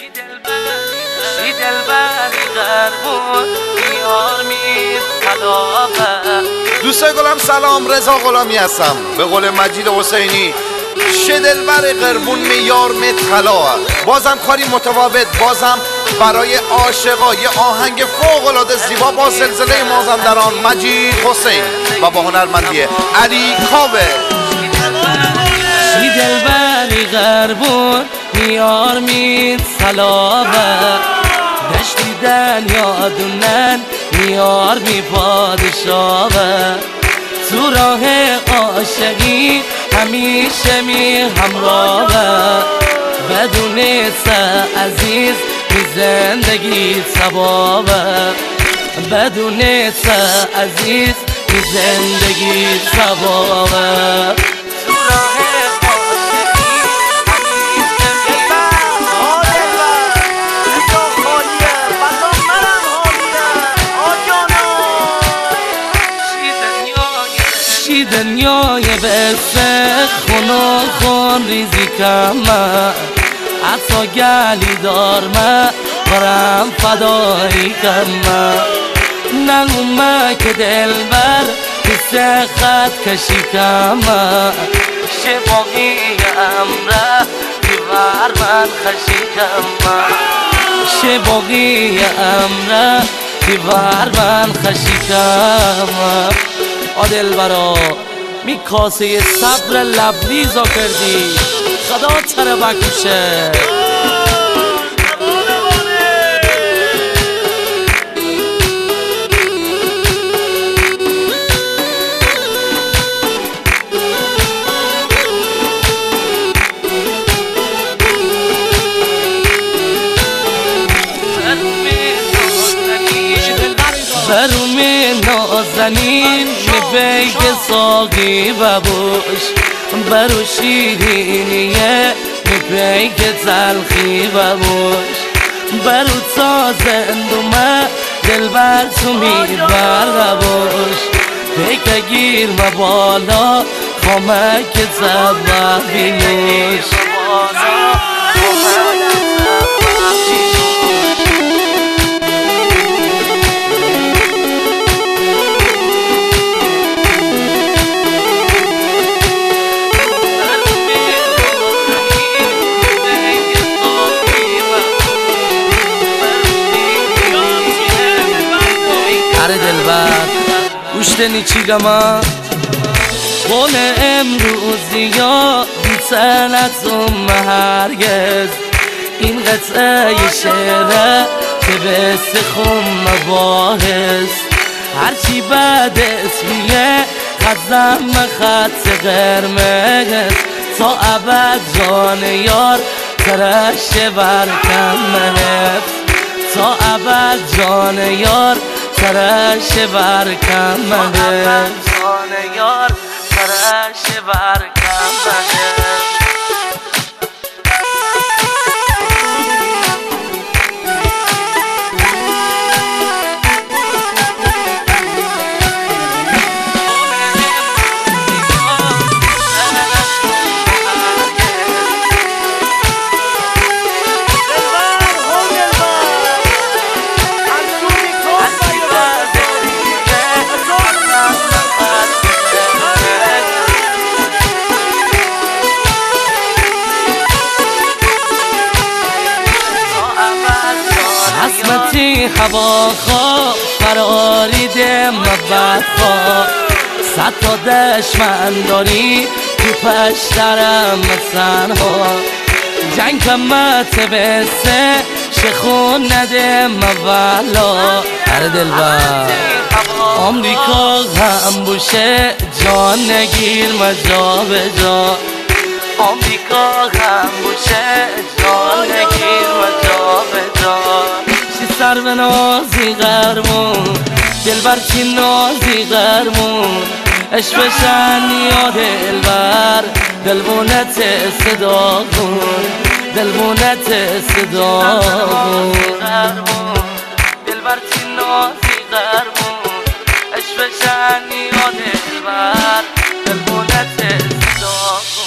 شی دلبری غربون بیار میز طلابه. دوستای گلم سلام، رضا غلامی هستم. به قول مجید حسینی شه دلبر قربون میار می طلا. بازم کاری متفاوت، بازم برای عاشقا یه آهنگ فوق العاده زیبا با زلزله مازندران مجید حسین و با هنرمندی علی کاوه. شی دلبری غربون میار میز طلابه. دشتی دنیا دونن میار می پادشاوه. تو راه عاشقی همیشه می همراهه. بدون عزیز می زندگی ثوابه. بدون عزیز می زندگی ثوابه. تو راه دنیای بسته خونو خون ریزی کمه. حتی گلی دارمه برم فدایی کمه. نگومه که دلبر کسه خط کشی کمه. شه باقی امره دیوار من خشی کمه. شه باقی امره دیوار من خشی کمه. دلبرا می کاسه صبر لبریزا کردی، خدا تره بکشه. بروم نازنین میبیگ ساقی ببوش. برو شیرینیه میبیگ تلخی ببوش. برو تا زندومه دلبر تو میبر ببوش. پیک گیر مبالا خامک زبه بینوش. دلبر گوشتنی چی گما قول امروزی یا بیتنتم هرگز. این قطعه شعره که به سخم مباحث. هرچی بعد اسمیه خزم خط قرمز. تا ابد جان یار ترش برکم حفظ. تا ابد جان یار ترش برکم مهر. جان یار ترش برکم مهر. عصمتی هوا خواه فراریده مبت خواه. 100 تا دشمن داری تو پشترم مثنها. جنگ کمت بسته شخون نده مولا. هر دلبر آمریکا هم بوشه جان نگیر مجا به جا. آمریکا هم بوشه جان نگیر مجا به جا. سر به نازی غرمون دلبر چی نازی غرمون. عشق بشن یا دلبر دلبونت صدا کن. دلبونت صدا کن. دلبر چی نازی غرمون. عشق بشن یا دلبر دلبونت صدا کن.